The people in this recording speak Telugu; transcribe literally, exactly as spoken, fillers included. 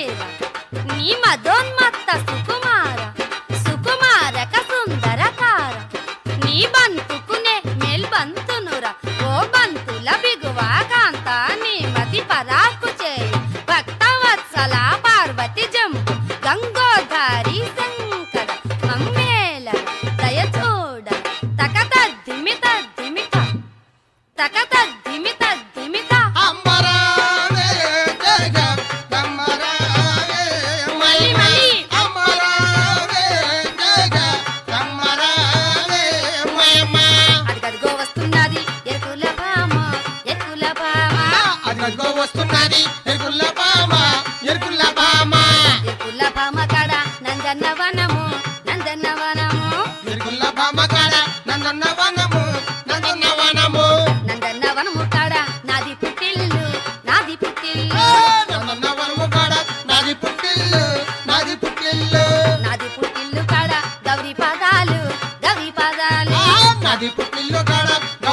వీర నీ మదోన్మత్త సుకుమార సుకుమారక సుందరకార నీ బంతుకునే మేల్ బంతునురా ఓ బంతుల బిగువా కాంత నీ మతి పరాకు చేయి భక్తవత్సల పార్వతి జంపు గంగోధారి శంకర మమ్మేల దయ చూడ తకత ధిమిత ధిమిత తకత ధిమిత ధిమిత మళ్ళీ మళ్ళీ అదిగదిగో వస్తున్నది ఎరుకుల భామ ఎరుకుల భామ అదిగదిగో వస్తున్నది ఎరుకుల భామ ఎరుకుల భామ ఎరుకుల భామ కాడ నందన్న వనము నందన్న వనము ఎరుకుల భామ కాడ నందన్న వనము నందన్న వనము నందన్న వనము కాడ నాది పుట్టిల్లు నాది పుట్టిల్లు నందన్న వనము కాడ నాది పుట్టిల్లు నాది పుట్టిల్లు నాది పుట్టిల్లు కాడ గౌరీ పాదాలు గౌరీ పాదాలు నాది పుట్టిల్లు కాడ